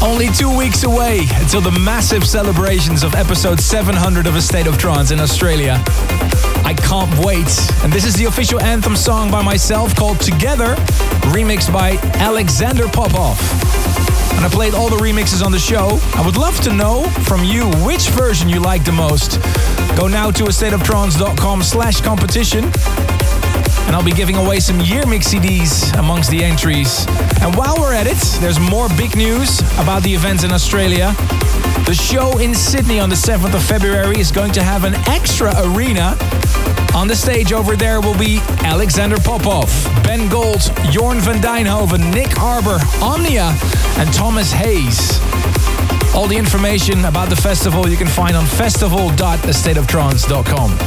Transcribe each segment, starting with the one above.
Only 2 weeks away until the massive celebrations of episode 700 of A State of Trance in Australia. I can't wait. And this is the official anthem song by myself called Together, remixed by Alexander Popov. And I played all the remixes on the show. I would love to know from you which version you like the most. Go now to astateoftrance.com/competition. And I'll be giving away some Year Mix CDs amongst the entries. And while we're at it, there's more big news about the events in Australia. The show in Sydney on the 7th of February is going to have an extra arena. On the stage over there will be Alexander Popov, Ben Gold, Jorn van Dijnhoven, Nick Harbour, Omnia and Thomas Hayes. All the information about the festival you can find on festival.astateoftrance.com.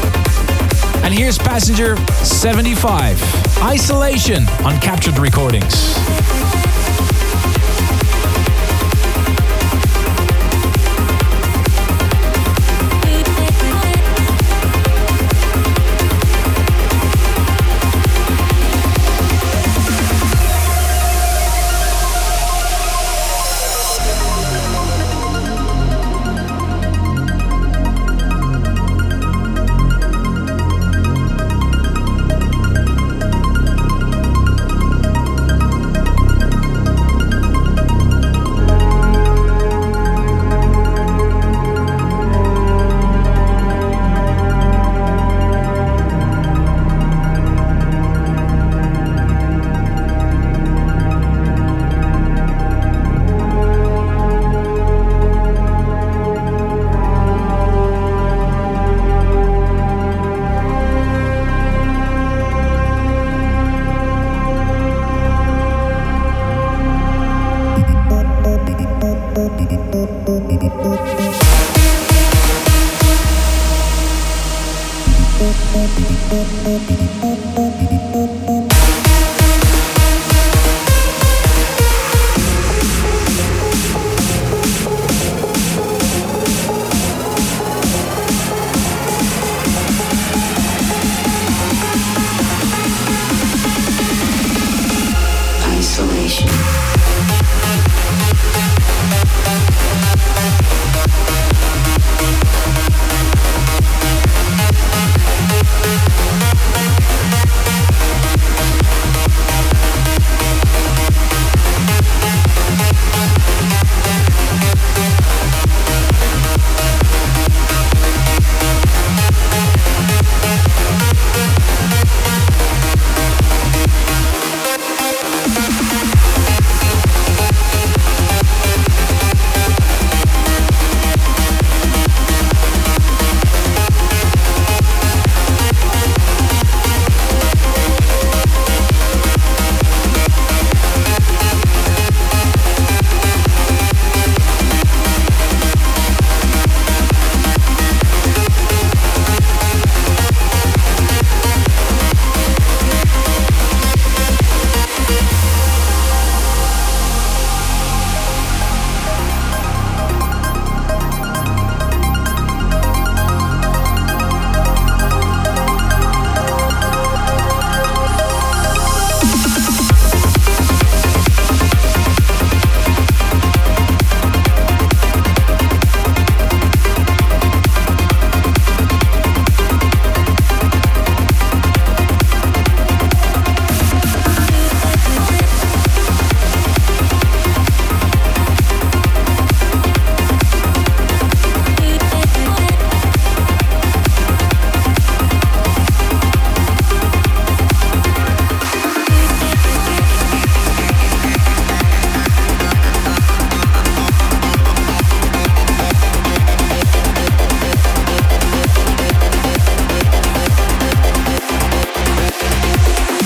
And here's Passenger 75, Isolation on Captured Recordings. Isolation.